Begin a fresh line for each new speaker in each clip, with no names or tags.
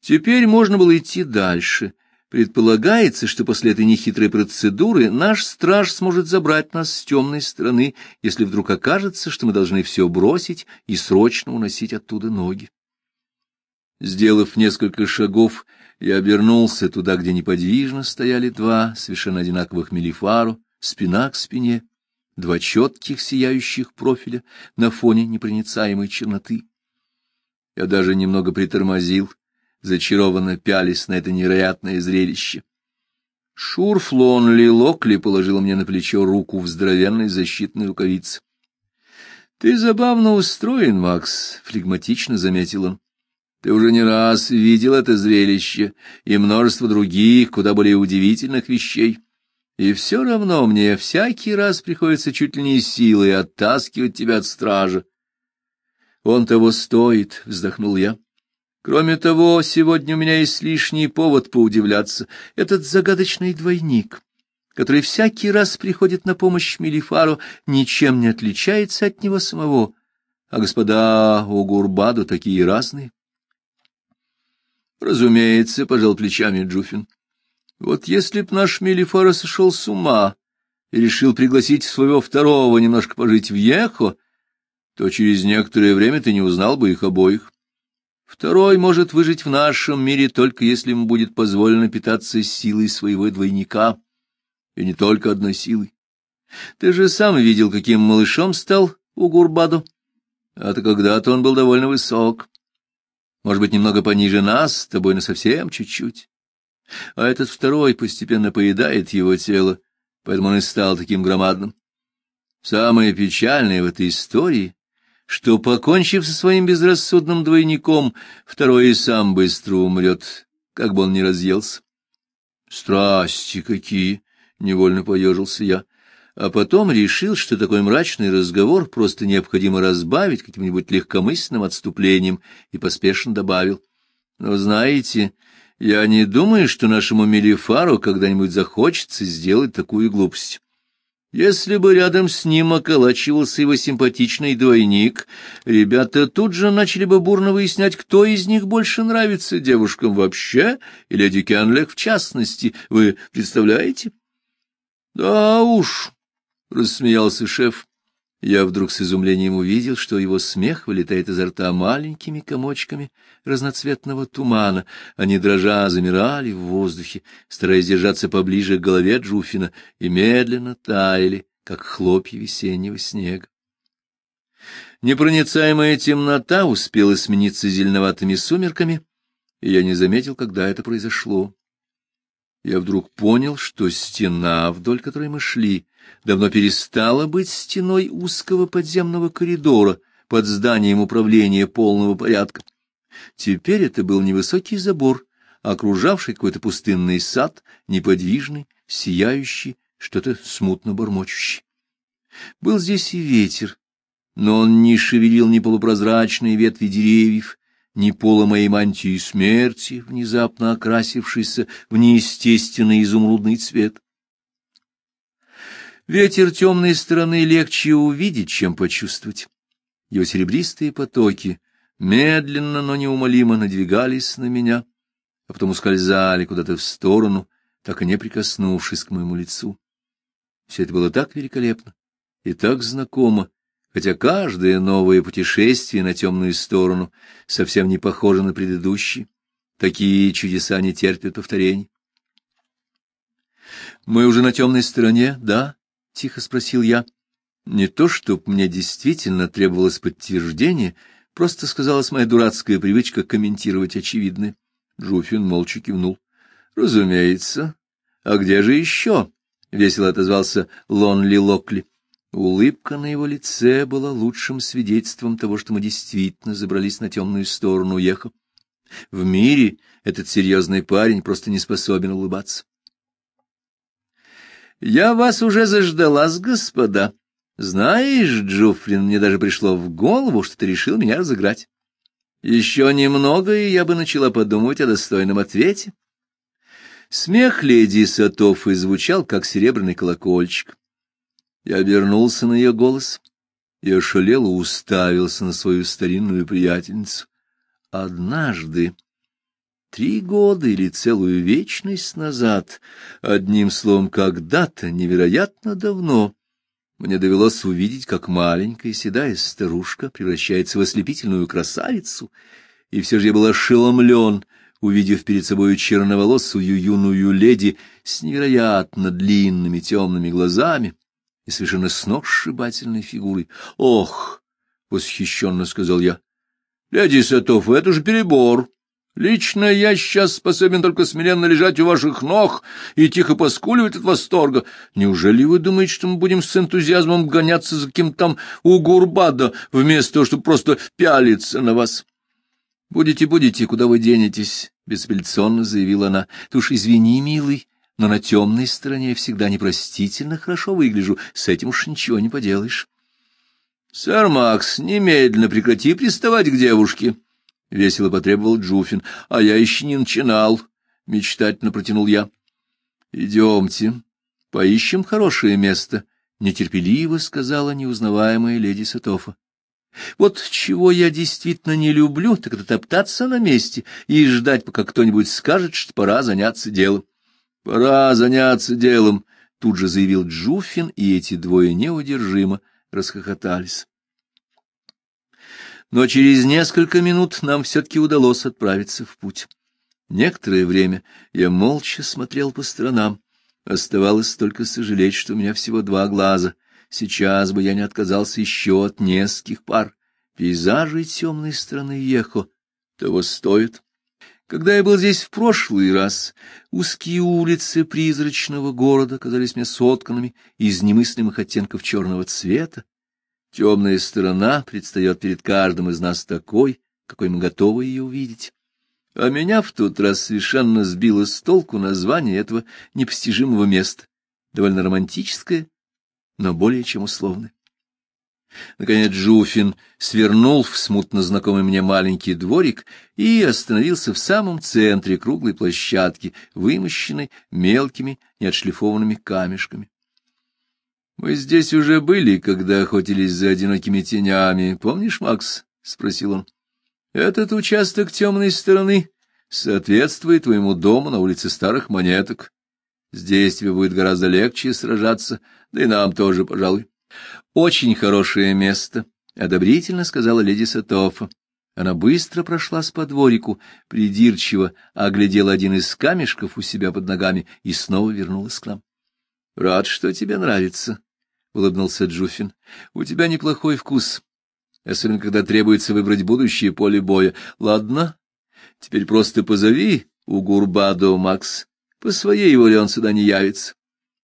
Теперь можно было идти дальше. Предполагается, что после этой нехитрой процедуры наш страж сможет забрать нас с темной стороны, если вдруг окажется, что мы должны все бросить и срочно уносить оттуда ноги. Сделав несколько шагов, я обернулся туда, где неподвижно стояли два совершенно одинаковых Мелифаро, спина к спине, два четких сияющих профиля на фоне непроницаемой черноты. Я даже немного притормозил, зачарованно пялись на это невероятное зрелище. Шурф Лонли Локли положил мне на плечо руку в здоровенной защитной рукавице. — Ты забавно устроен, Макс, — флегматично заметил он. — Ты уже не раз видел это зрелище и множество других, куда более удивительных вещей. И все равно мне всякий раз приходится чуть ли не силой оттаскивать тебя от стража. — Он того стоит, — вздохнул я. Кроме того, сегодня у меня есть лишний повод поудивляться. Этот загадочный двойник, который всякий раз приходит на помощь Мелифаро, ничем не отличается от него самого, а господа Огурбаду такие разные. Разумеется, — пожал плечами Джуфин. Вот если б наш Мелифаро сошел с ума и решил пригласить своего второго немножко пожить в Ехо, то через некоторое время ты не узнал бы их обоих. Второй может выжить в нашем мире только если ему будет позволено питаться силой своего двойника, и не только одной силой. Ты же сам видел, каким малышом стал Огурбаду, а-то когда-то он был довольно высок. Может быть, немного пониже нас, с тобой, но совсем чуть-чуть. А этот второй постепенно поедает его тело, поэтому он и стал таким громадным. Самое печальное в этой истории, что, покончив со своим безрассудным двойником, второй и сам быстро умрет, как бы он ни разъелся. Страсти какие! — невольно поежился я, а потом решил, что такой мрачный разговор просто необходимо разбавить каким-нибудь легкомысленным отступлением, и поспешно добавил: но знаете, я не думаю, что нашему Мелифару когда-нибудь захочется сделать такую глупость. Если бы рядом с ним околачивался его симпатичный двойник, ребята тут же начали бы бурно выяснять, кто из них больше нравится девушкам вообще, и леди Кенлек в частности. Вы представляете? — Да уж, — рассмеялся шеф. Я вдруг с изумлением увидел, что его смех вылетает изо рта маленькими комочками разноцветного тумана. Они, дрожа, замирали в воздухе, стараясь держаться поближе к голове Джуфина, и медленно таяли, как хлопья весеннего снега. Непроницаемая темнота успела смениться зеленоватыми сумерками, и я не заметил, когда это произошло. Я вдруг понял, что стена, вдоль которой мы шли, давно перестала быть стеной узкого подземного коридора под зданием управления полного порядка. Теперь это был невысокий забор, окружавший какой-то пустынный сад, неподвижный, сияющий, что-то смутно бормочущий. Был здесь и ветер, но он не шевелил ни полупрозрачные ветви деревьев, ни пола моей мантии смерти, внезапно окрасившейся в неестественный изумрудный цвет. Ветер темной стороны легче увидеть, чем почувствовать. Его серебристые потоки медленно, но неумолимо надвигались на меня, а потом ускользали куда-то в сторону, так и не прикоснувшись к моему лицу. Все это было так великолепно и так знакомо, хотя каждое новое путешествие на темную сторону совсем не похоже на предыдущие. Такие чудеса не терпят повторений. — Мы уже на темной стороне, да? — тихо спросил я. Не то, чтоб мне действительно требовалось подтверждение, просто сказалась моя дурацкая привычка комментировать очевидное. Джуфин молча кивнул. — Разумеется. А где же еще? — весело отозвался Лонли Локли. Улыбка на его лице была лучшим свидетельством того, что мы действительно забрались на темную сторону Ехо. В мире этот серьезный парень просто не способен улыбаться. — Я вас уже заждалась, господа. Знаешь, Джуфрин, мне даже пришло в голову, что ты решил меня разыграть. Еще немного, и я бы начала подумывать о достойном ответе. Смех леди Сатофы звучал, как серебряный колокольчик. Я обернулся на ее голос и ошалело уставился на свою старинную приятельницу. Однажды, 3 года или целую вечность назад, одним словом, когда-то, невероятно давно, мне довелось увидеть, как маленькая седая старушка превращается в ослепительную красавицу, и все же я был ошеломлен, увидев перед собой черноволосую юную леди с невероятно длинными темными глазами и совершенно сногсшибательной фигурой. «Ох!» — восхищенно сказал я. «Леди Сетофф, это же перебор! Лично я сейчас способен только смиренно лежать у ваших ног и тихо поскуливать от восторга. Неужели вы думаете, что мы будем с энтузиазмом гоняться за каким-то там Угурбадо, вместо того, чтобы просто пялиться на вас?» «Будете, будете, куда вы денетесь?» — безапелляционно заявила она. — Ты уж извини, милый, но на темной стороне я всегда непростительно хорошо выгляжу, с этим уж ничего не поделаешь. — Сэр Макс, немедленно прекрати приставать к девушке, — весело потребовал Джуффин. — А я еще не начинал, — мечтательно протянул я. — Идемте, поищем хорошее место, — нетерпеливо сказала неузнаваемая леди Сетоффа. Вот чего я действительно не люблю, так это топтаться на месте и ждать, пока кто-нибудь скажет, что пора заняться делом. — Пора заняться делом, — тут же заявил Джуффин, и эти двое неудержимо расхохотались. Но через несколько минут нам все-таки удалось отправиться в путь. Некоторое время я молча смотрел по сторонам. Оставалось только сожалеть, что у меня всего 2 глаза. Сейчас бы я не отказался еще от нескольких пар. Пейзажи темной страны Ехо того стоят. Когда я был здесь в прошлый раз, узкие улицы призрачного города казались мне сотканными из немыслимых оттенков черного цвета. Темная сторона предстает перед каждым из нас такой, какой мы готовы ее увидеть. А меня в тот раз совершенно сбило с толку название этого непостижимого места, довольно романтическое, но более чем условно. Наконец Джуффин свернул в смутно знакомый мне маленький дворик и остановился в самом центре круглой площадки, вымощенной мелкими неотшлифованными камешками. — Мы здесь уже были, когда охотились за одинокими тенями. Помнишь, Макс? — спросил он. — Этот участок темной стороны соответствует твоему дому на улице Старых Монеток. Здесь тебе будет гораздо легче сражаться, да и нам тоже, пожалуй. — Очень хорошее место, — одобрительно сказала леди Сетоффа. Она быстро прошлась по дворику, придирчиво оглядела один из камешков у себя под ногами и снова вернулась к нам. — Рад, что тебе нравится, — улыбнулся Джуффин. — У тебя неплохой вкус, особенно когда требуется выбрать будущее поле боя. Ладно, теперь просто позови Угурбадо, Макс. По своей воле он сюда не явится.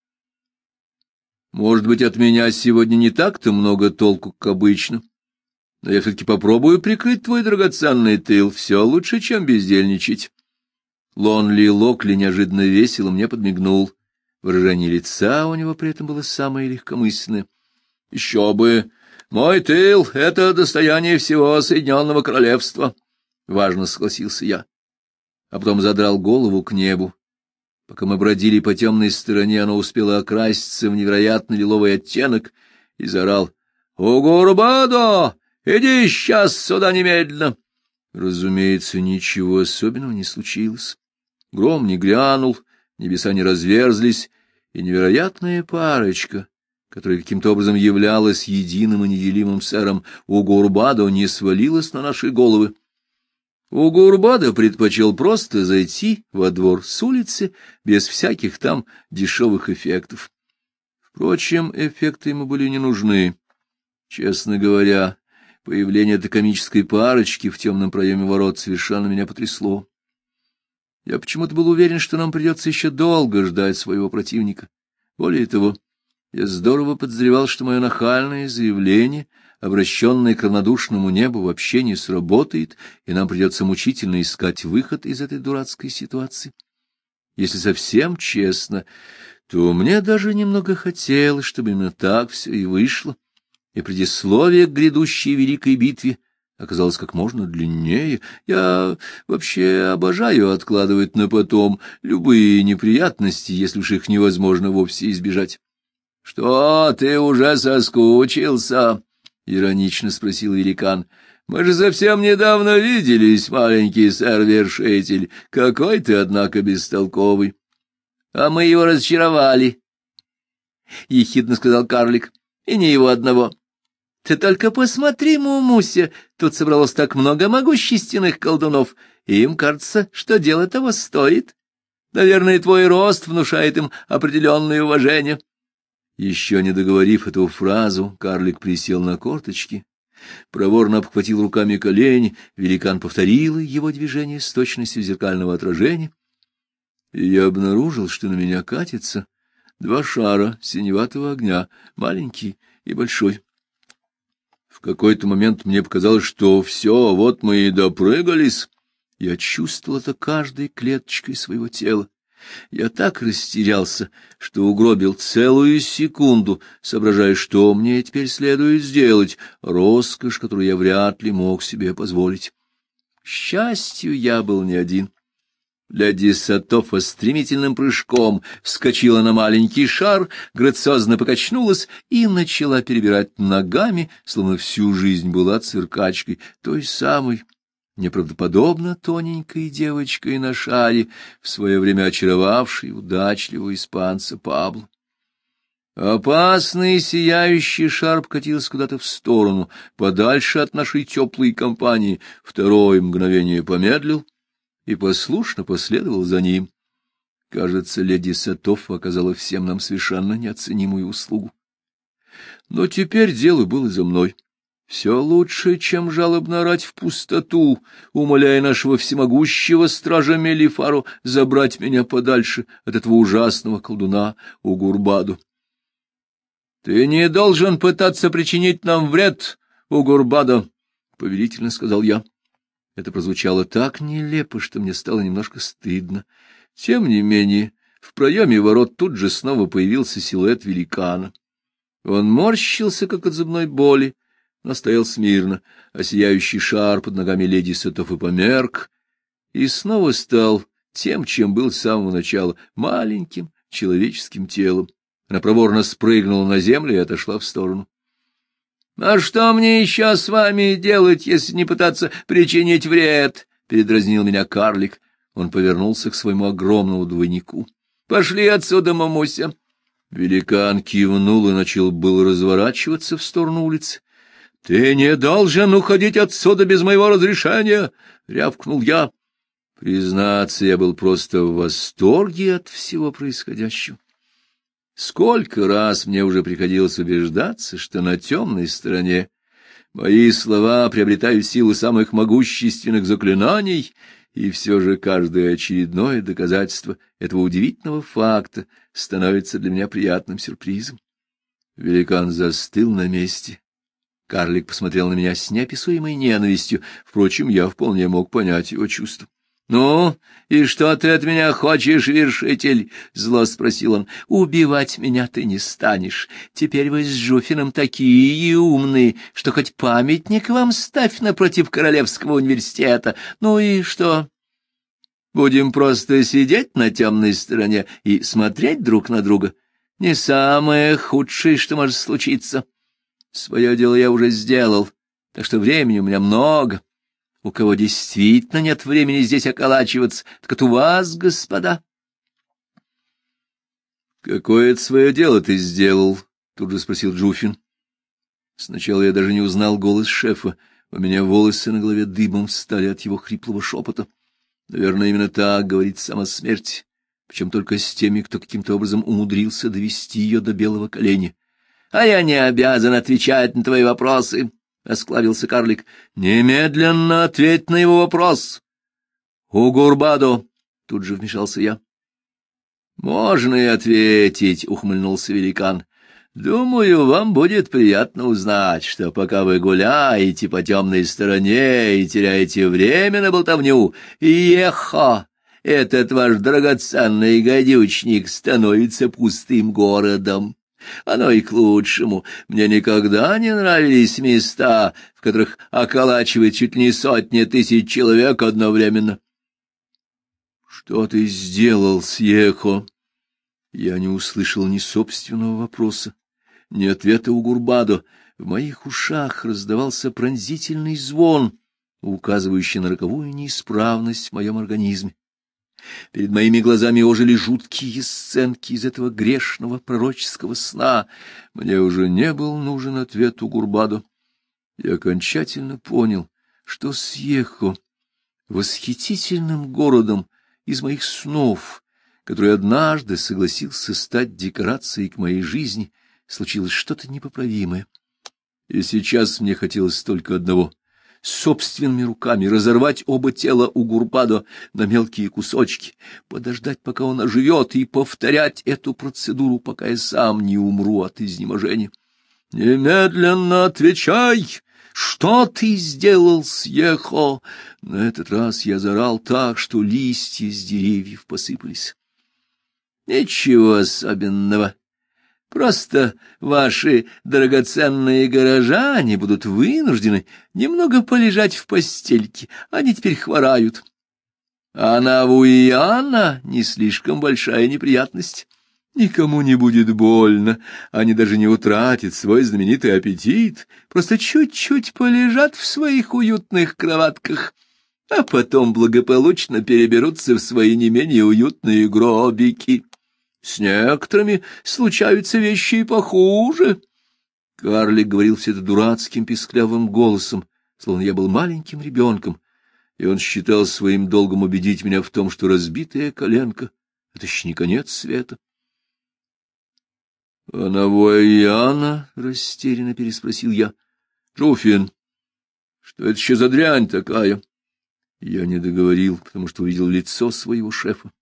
Может быть, от меня сегодня не так-то много толку, как обычно, но я все-таки попробую прикрыть твой драгоценный тыл. Все лучше, чем бездельничать. Лонли Локли неожиданно весело мне подмигнул. Выражение лица у него при этом было самое легкомысленное. — Еще бы! Мой тыл — это достояние всего Соединенного Королевства! — важно согласился я. А потом задрал голову к небу. Пока мы бродили по темной стороне, оно успело окраситься в невероятно лиловый оттенок и заорал: «Угурбадо! Иди сейчас сюда немедленно!» Разумеется, ничего особенного не случилось. Гром не грянул, небеса не разверзлись, и невероятная парочка, которая каким-то образом являлась единым и неделимым сэром Угурбадо, не свалилась на наши головы. Угурбадо предпочел просто зайти во двор с улицы, без всяких там дешевых эффектов. Впрочем, эффекты ему были не нужны. Честно говоря, появление этой комической парочки в темном проеме ворот совершенно меня потрясло. Я почему-то был уверен, что нам придется еще долго ждать своего противника. Более того, я здорово подозревал, что мое нахальное заявление, обращенное к равнодушному небу, вообще не сработает, и нам придется мучительно искать выход из этой дурацкой ситуации. Если совсем честно, то мне даже немного хотелось, чтобы именно так все и вышло, и предисловие к грядущей великой битве оказалось как можно длиннее. Я вообще обожаю откладывать на потом любые неприятности, если уж их невозможно вовсе избежать. — Что, ты уже соскучился? — иронично спросил великан. Мы же совсем недавно виделись, маленький сэр-вершитель. Какой ты, однако, бестолковый. — А мы его разочаровали, — ехидно сказал карлик. — И не его одного. Ты только посмотри, Мумуся, тут собралось так много могущественных колдунов, и им кажется, что дело того стоит. Наверное, твой рост внушает им определенное уважение. Еще не договорив эту фразу, карлик присел на корточки, проворно обхватил руками колени, великан повторил его движение с точностью зеркального отражения, и я обнаружил, что на меня катится 2 шара синеватого огня, маленький и большой. В какой-то момент мне показалось, что все, вот мы и допрыгались. Я чувствовал это каждой клеточкой своего тела. Я так растерялся, что угробил целую секунду, соображая, что мне теперь следует сделать, роскошь, которую я вряд ли мог себе позволить. К счастью, я был не один. Леди Сатофа стремительным прыжком вскочила на маленький шар, грациозно покачнулась и начала перебирать ногами, словно всю жизнь была циркачкой, той самой неправдоподобно тоненькой девочкой на шаре, в свое время очаровавшей удачливого испанца Пабло. Опасный сияющий шар покатился куда-то в сторону, подальше от нашей теплой компании. Второе мгновение помедлил и послушно последовал за ним. Кажется, леди Сатоффа оказала всем нам совершенно неоценимую услугу. Но теперь дело было за мной. Все лучше, чем жалобно орать в пустоту, умоляя нашего всемогущего стража Мелифару забрать меня подальше от этого ужасного колдуна Угурбаду. — Ты не должен пытаться причинить нам вред, Угурбадо, — повелительно сказал я. Это прозвучало так нелепо, что мне стало немножко стыдно. Тем не менее, в проеме ворот тут же снова появился силуэт великана. Он морщился, как от зубной боли, но стоял смирно, а сияющий шар под ногами леди Сатоффы померк и снова стал тем, чем был с самого начала, маленьким человеческим телом. Она проворно спрыгнула на землю и отошла в сторону. — А что мне еще с вами делать, если не пытаться причинить вред? — передразнил меня карлик. Он повернулся к своему огромному двойнику. — Пошли отсюда, мамуся. Великан кивнул и начал было разворачиваться в сторону улицы. — Ты не должен уходить отсюда без моего разрешения! — рявкнул я. Признаться, я был просто в восторге от всего происходящего. Сколько раз мне уже приходилось убеждаться, что на темной стороне мои слова приобретают силу самых могущественных заклинаний, и все же каждое очередное доказательство этого удивительного факта становится для меня приятным сюрпризом. Великан застыл на месте. Карлик посмотрел на меня с неописуемой ненавистью, впрочем, я вполне мог понять его чувства. — Ну, и что ты от меня хочешь, вершитель? — зло спросил он. — Убивать меня ты не станешь. Теперь вы с Жуфином такие умные, что хоть памятник вам ставь напротив Королевского университета. Ну и что? Будем просто сидеть на темной стороне и смотреть друг на друга? Не самое худшее, что может случиться. Свое дело я уже сделал, так что времени у меня много. У кого действительно нет времени здесь околачиваться, так это у вас, господа. — Какое это свое дело ты сделал? — тут же спросил Джуфин. Сначала я даже не узнал голос шефа. У меня волосы на голове дыбом встали от его хриплого шепота. Наверное, именно так говорит сама смерть, причем только с теми, кто каким-то образом умудрился довести ее до белого коленя. — А я не обязан отвечать на твои вопросы, — осклабился карлик. — Немедленно ответь на его вопрос. — Угурбадо, — тут же вмешался я. — Можно и ответить, — ухмыльнулся великан. — Думаю, вам будет приятно узнать, что пока вы гуляете по темной стороне и теряете время на болтовню, Ехо, этот ваш драгоценный гадючник, становится пустым городом. Оно и к лучшему. Мне никогда не нравились места, в которых околачивает чуть ли не 100 000 человек одновременно. — Что ты сделал с Ехо? Я не услышал ни собственного вопроса, ни ответа Угурбадо. В моих ушах раздавался пронзительный звон, указывающий на роковую неисправность в моем организме. Перед моими глазами ожили жуткие сценки из этого грешного пророческого сна. Мне уже не был нужен ответ у Гурбадо. Я окончательно понял, что Сьехо, восхитительным городом из моих снов, который однажды согласился стать декорацией к моей жизни, случилось что-то непоправимое. И сейчас мне хотелось только одного — собственными руками разорвать оба тела у Гурбадо на мелкие кусочки, подождать, пока он оживет, и повторять эту процедуру, пока я сам не умру от изнеможения. — Немедленно отвечай! Что ты сделал, Сьехо? На этот раз я заорал так, что листья с деревьев посыпались. — Ничего особенного. Просто ваши драгоценные горожане будут вынуждены немного полежать в постельке, они теперь хворают. А Навуяна не слишком большая неприятность. Никому не будет больно, они даже не утратят свой знаменитый аппетит, просто чуть-чуть полежат в своих уютных кроватках, а потом благополучно переберутся в свои не менее уютные гробики. С некоторыми случаются вещи и похуже. Карлик говорил все это дурацким писклявым голосом, словно я был маленьким ребенком, и он считал своим долгом убедить меня в том, что разбитая коленка — это еще не конец света. — А Навуяна? — растерянно переспросил я. — Джуфин, что это еще за дрянь такая? Я не договорил, потому что увидел лицо своего шефа.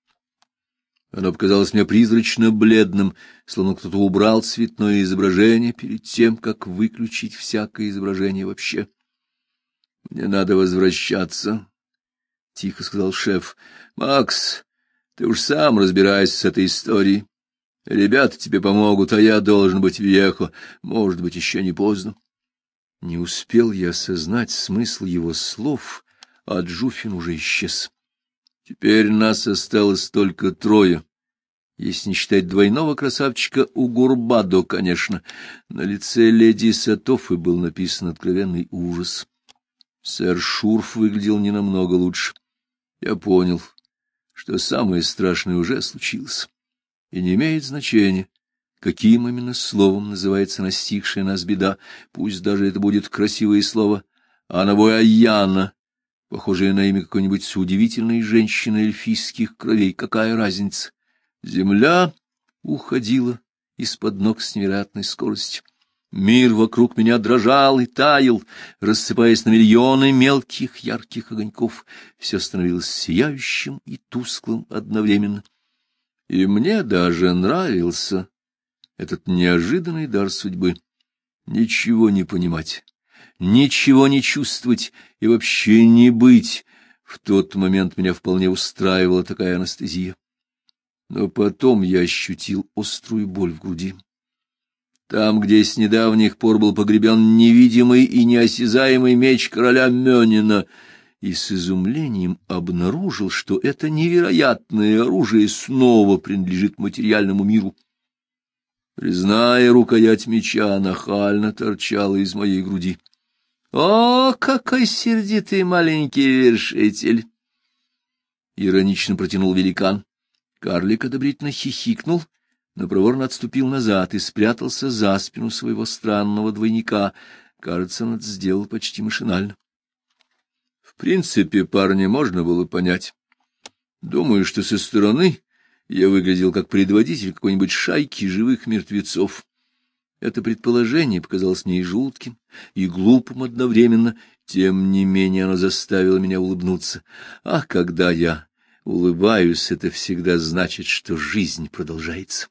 Оно показалось мне призрачно бледным, словно кто-то убрал цветное изображение перед тем, как выключить всякое изображение вообще. — Мне надо возвращаться, — тихо сказал шеф. — Макс, ты уж сам разбирайся с этой историей. Ребята тебе помогут, а я должен быть в Вьехо. Может быть, еще не поздно. Не успел я осознать смысл его слов, а Джуфин уже исчез. Теперь нас осталось только трое, если не считать двойного красавчика у Гурбадо, конечно. На лице леди Сатофы был написан откровенный ужас. Сэр Шурф выглядел не намного лучше. Я понял, что самое страшное уже случилось, и не имеет значения, каким именно словом называется настигшая нас беда, пусть даже это будет красивое слово «Анавуяна», похожее на имя какой-нибудь удивительной женщины эльфийских кровей, какая разница? Земля уходила из-под ног с невероятной скоростью. Мир вокруг меня дрожал и таял, рассыпаясь на миллионы мелких ярких огоньков. Все становилось сияющим и тусклым одновременно. И мне даже нравился этот неожиданный дар судьбы. Ничего не понимать, ничего не чувствовать и вообще не быть. В тот момент меня вполне устраивала такая анестезия. Но потом я ощутил острую боль в груди. Там, где с недавних пор был погребен невидимый и неосязаемый меч короля Мёнина, и с изумлением обнаружил, что это невероятное оружие снова принадлежит материальному миру. Резная рукоять меча нахально торчала из моей груди. «О, какой сердитый маленький вершитель!» — иронично протянул великан. Карлик одобрительно хихикнул, но проворно отступил назад и спрятался за спину своего странного двойника. Кажется, он это сделал почти машинально. В принципе, парня можно было понять. Думаю, что со стороны я выглядел как предводитель какой-нибудь шайки живых мертвецов. Это предположение показалось мне и жутким, и глупым одновременно, тем не менее оно заставило меня улыбнуться. А когда я улыбаюсь, это всегда значит, что жизнь продолжается.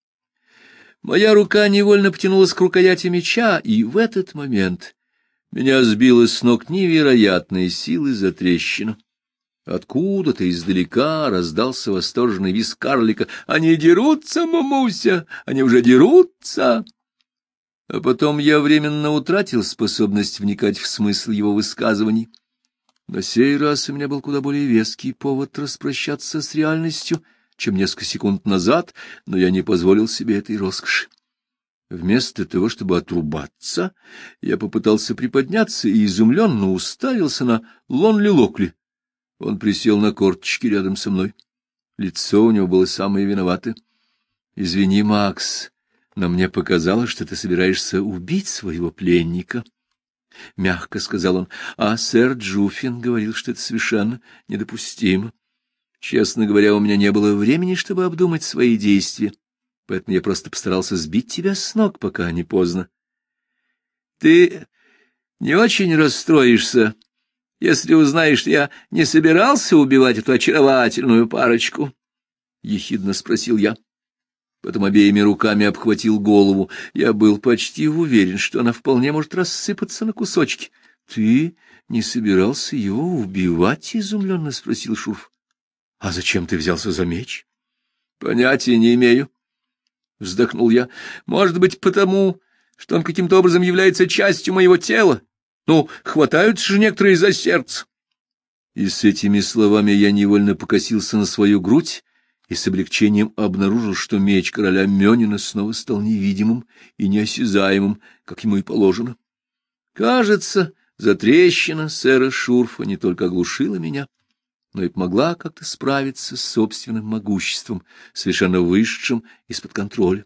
Моя рука невольно потянулась к рукояти меча, и в этот момент меня сбила с ног невероятной силы затрещина. Откуда-то издалека раздался восторженный визг карлика. «Они дерутся, мамуся! Они уже дерутся!» А потом я временно утратил способность вникать в смысл его высказываний. На сей раз у меня был куда более веский повод распрощаться с реальностью, чем несколько секунд назад, но я не позволил себе этой роскоши. Вместо того, чтобы отрубаться, я попытался приподняться и изумленно уставился на Лонли Локли. Он присел на корточки рядом со мной. Лицо у него было самое виноватое. — Извини, Макс, но мне показалось, что ты собираешься убить своего пленника. — мягко сказал он. — А сэр Джуффин говорил, что это совершенно недопустимо. Честно говоря, у меня не было времени, чтобы обдумать свои действия, поэтому я просто постарался сбить тебя с ног, пока не поздно. — Ты не очень расстроишься, если узнаешь, что я не собирался убивать эту очаровательную парочку? — ехидно спросил я. Потом обеими руками обхватил голову. Я был почти уверен, что она вполне может рассыпаться на кусочки. — Ты не собирался его убивать? — изумленно спросил Шурф. — А зачем ты взялся за меч? — Понятия не имею, — вздохнул я. — Может быть, потому, что он каким-то образом является частью моего тела. Ну, хватаются же некоторые за сердце. И с этими словами я невольно покосился на свою грудь и с облегчением обнаружил, что меч короля Мёнина снова стал невидимым и неосязаемым, как ему и положено. Кажется, затрещина сэра Шурфа не только оглушила меня, но и помогла как-то справиться с собственным могуществом, совершенно вышедшим из-под контроля.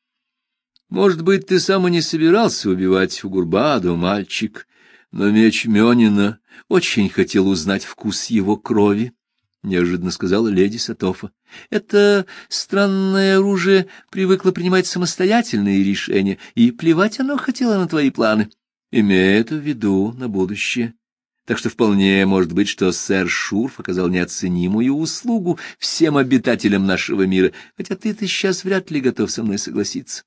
Может быть, ты сам и не собирался убивать Угурбаду, мальчик, но меч Мёнина очень хотел узнать вкус его крови, — неожиданно сказала леди Сатофа. — Это странное оружие привыкло принимать самостоятельные решения, и плевать оно хотело на твои планы. Имея это в виду на будущее. Так что вполне может быть, что сэр Шурф оказал неоценимую услугу всем обитателям нашего мира, хотя ты-то сейчас вряд ли готов со мной согласиться.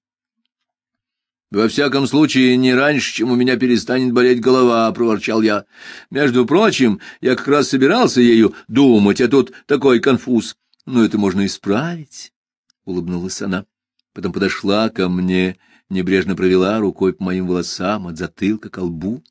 — Во всяком случае, не раньше, чем у меня перестанет болеть голова, — проворчал я. — Между прочим, я как раз собирался ею думать, а тут такой конфуз. — Но это можно исправить, — улыбнулась она. Потом подошла ко мне, небрежно провела рукой по моим волосам от затылка к лбу.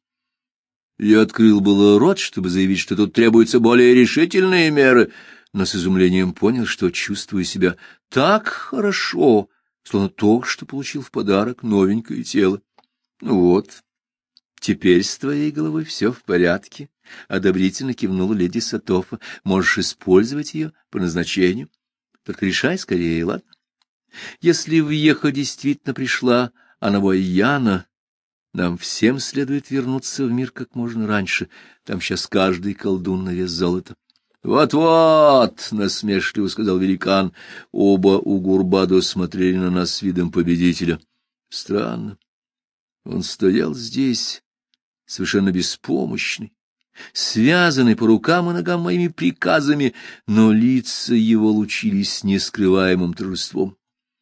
Я открыл было рот, чтобы заявить, что тут требуются более решительные меры, но с изумлением понял, что чувствую себя так хорошо, словно только что получил в подарок новенькое тело. — Ну вот, теперь с твоей головой все в порядке, — одобрительно кивнула леди Сатофа. — Можешь использовать ее по назначению. Только решай скорее, ладно? Если в Йехо действительно пришла Анавойяна, нам всем следует вернуться в мир как можно раньше. Там сейчас каждый колдун на вес золота. «Вот-вот!» — насмешливо сказал великан. Оба Угурбадо смотрели на нас с видом победителя. Странно. Он стоял здесь, совершенно беспомощный, связанный по рукам и ногам моими приказами, но лица его лучились нескрываемым торжеством.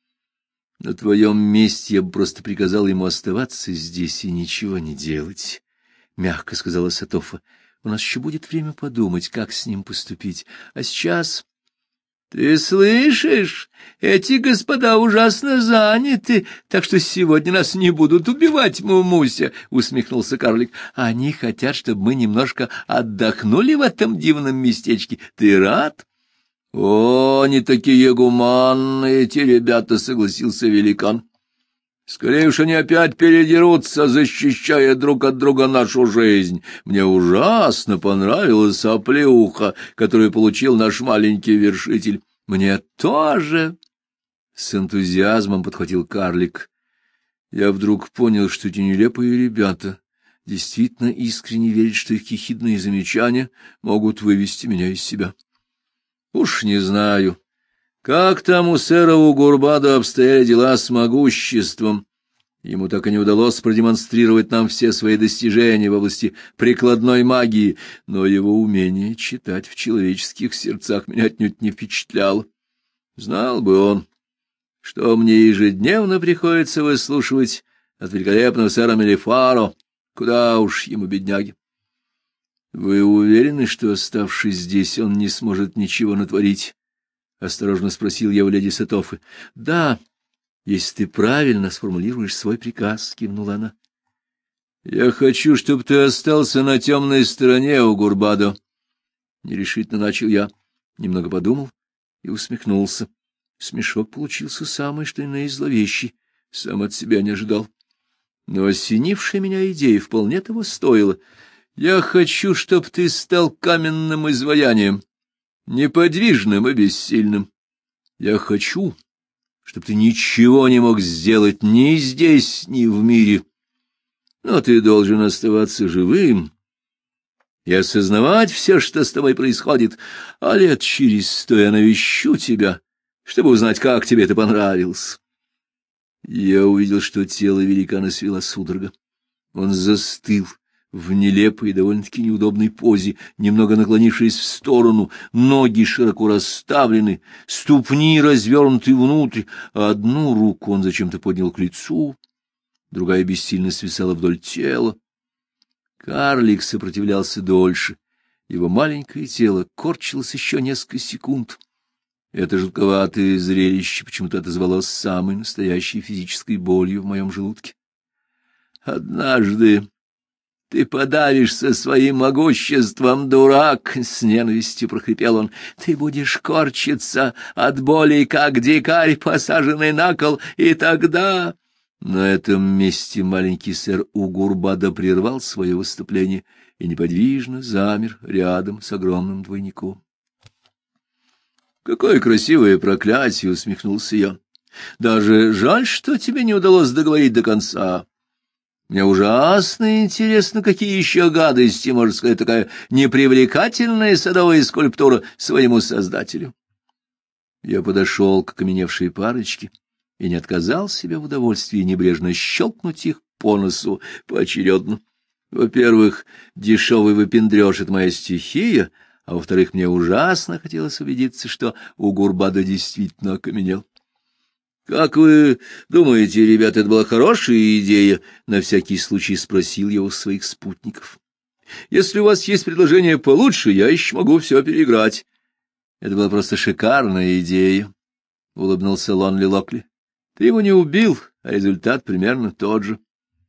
На твоем месте я бы просто приказал ему оставаться здесь и ничего не делать, — мягко сказала Сатофа. У нас еще будет время подумать, как с ним поступить. А сейчас... — Ты слышишь? Эти господа ужасно заняты, так что сегодня нас не будут убивать, Мумуся, — усмехнулся карлик. — Они хотят, чтобы мы немножко отдохнули в этом дивном местечке. Ты рад? — О, они такие гуманные, эти ребята, — согласился великан. — Скорее уж они опять передерутся, защищая друг от друга нашу жизнь. Мне ужасно понравилась оплеуха, которую получил наш маленький вершитель. — Мне тоже! — с энтузиазмом подхватил карлик. Я вдруг понял, что эти нелепые ребята действительно искренне верят, что их ехидные замечания могут вывести меня из себя. Уж не знаю, как там у сэра Угурбада обстояли дела с могуществом. Ему так и не удалось продемонстрировать нам все свои достижения в области прикладной магии, но его умение читать в человеческих сердцах меня отнюдь не впечатляло. Знал бы он, что мне ежедневно приходится выслушивать от великолепного сэра Мелифаро, куда уж ему, бедняги. — Вы уверены, что, оставшись здесь, он не сможет ничего натворить? — осторожно спросил я у леди Сатофы. — Да, если ты правильно сформулируешь свой приказ, — кивнула она. — Я хочу, чтобы ты остался на темной стороне, Угурбадо. Нерешительно начал я, немного подумал и усмехнулся. Смешок получился самый, что ни на есть зловещий. Сам от себя не ожидал. Но осенившая меня идея вполне того стоила. Я хочу, чтоб ты стал каменным изваянием, неподвижным и бессильным. Я хочу, чтоб ты ничего не мог сделать ни здесь, ни в мире. Но ты должен оставаться живым и осознавать все, что с тобой происходит, а лет через 100 я навещу тебя, чтобы узнать, как тебе это понравилось. Я увидел, что тело великана свело судорога. Он застыл в нелепой и довольно-таки неудобной позе, немного наклонившись в сторону, ноги широко расставлены, ступни развернуты внутрь, а одну руку он зачем-то поднял к лицу, другая бессильно свисала вдоль тела. Карлик сопротивлялся дольше. Его маленькое тело корчилось еще несколько секунд. Это жутковатое зрелище почему-то отозвалось самой настоящей физической болью в моем желудке. «Однажды ты подавишься своим могуществом, дурак!» — с ненавистью прохрипел он. «Ты будешь корчиться от боли, как дикарь, посаженный на кол, и тогда...» На этом месте маленький сэр Угурбада прервал свое выступление и неподвижно замер рядом с огромным двойником. «Какое красивое проклятие!» — усмехнулся я. «Даже жаль, что тебе не удалось договорить до конца. Мне ужасно интересно, какие еще гадости, можно сказать, такая непривлекательная садовая скульптура своему создателю». Я подошел к окаменевшей парочке и не отказал себе в удовольствии небрежно щелкнуть их по носу поочередно. Во-первых, дешевый выпендрёж — это моя стихия, а во-вторых, мне ужасно хотелось убедиться, что Угурбада действительно окаменел. — Как вы думаете, ребята, это была хорошая идея? — на всякий случай спросил я у своих спутников. — Если у вас есть предложение получше, я еще могу все переиграть. — Это была просто шикарная идея, — улыбнулся Лонли Локли. — Ты его не убил, а результат примерно тот же.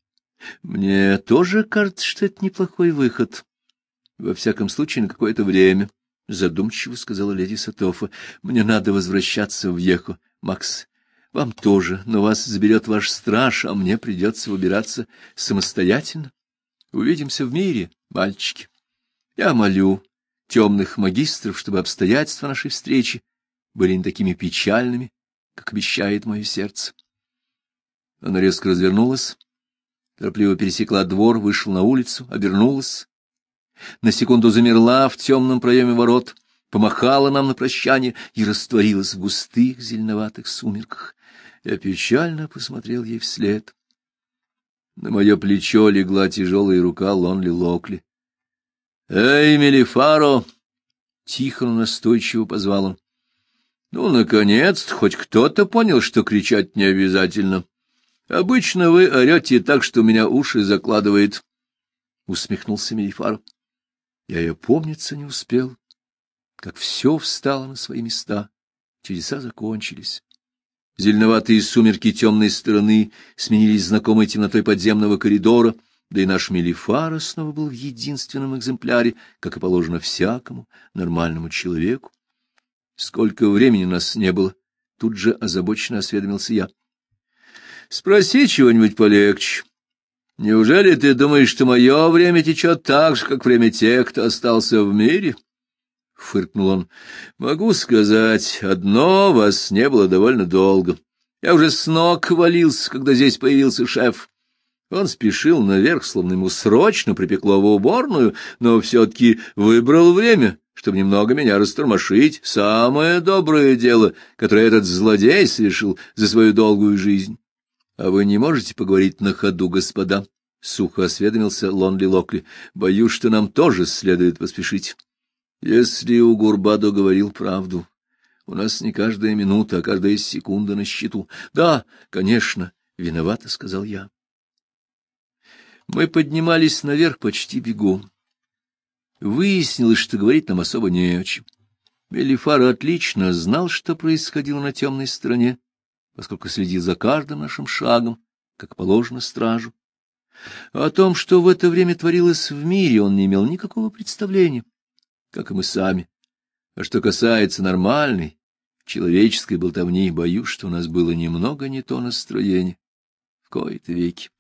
— Мне тоже кажется, что это неплохой выход. Во всяком случае, на какое-то время, — задумчиво сказала леди Сатофа. — Мне надо возвращаться в Вьехо. Макс, вам тоже, но вас заберет ваш страж, а мне придется выбираться самостоятельно. Увидимся в мире, мальчики. Я молю темных магистров, чтобы обстоятельства нашей встречи были не такими печальными, как обещает мое сердце. Она резко развернулась, торопливо пересекла двор, вышла на улицу, обернулась, на секунду замерла в темном проеме ворот, помахала нам на прощание и растворилась в густых зеленоватых сумерках. Я печально посмотрел ей вслед. На мое плечо легла тяжелая рука Лонли Локли. — Эй, Мелифаро! — тихо, но настойчиво позвал он. — Ну, наконец-то хоть кто-то понял, что кричать не обязательно. Обычно вы орете так, что у меня уши закладывает. — усмехнулся Мелифаро. Я и опомниться не успел, как все встало на свои места. Чудеса закончились. Зеленоватые сумерки темной стороны сменились знакомой темнотой подземного коридора, да и наш Мелифаро снова был в единственном экземпляре, как и положено всякому нормальному человеку. Сколько времени нас не было, тут же озабоченно осведомился я. — Спроси чего-нибудь полегче. Неужели ты думаешь, что мое время течет так же, как время тех, кто остался в мире? — фыркнул он. — Могу сказать, одно вас не было довольно долго. Я уже с ног валился, когда здесь появился шеф. Он спешил наверх, словно ему срочно припекло в уборную, но все-таки выбрал время, чтобы немного меня растормошить. Самое доброе дело, которое этот злодей совершил за свою долгую жизнь. — А вы не можете поговорить на ходу, господа? — сухо осведомился Лонли Локли. — Боюсь, что нам тоже следует поспешить. Если Угурбадо говорил правду, у нас не каждая минута, а каждая секунда на счету. — Да, конечно, виновата, — сказал я. Мы поднимались наверх почти бегом. Выяснилось, что говорить нам особо не о чем. Мелифаро отлично знал, что происходило на темной стороне, поскольку следил за каждым нашим шагом, как положено стражу. О том, что в это время творилось в мире, он не имел никакого представления, как и мы сами. А что касается нормальной, человеческой болтовни, боюсь, что у нас было немного не то настроение. кои-то веки.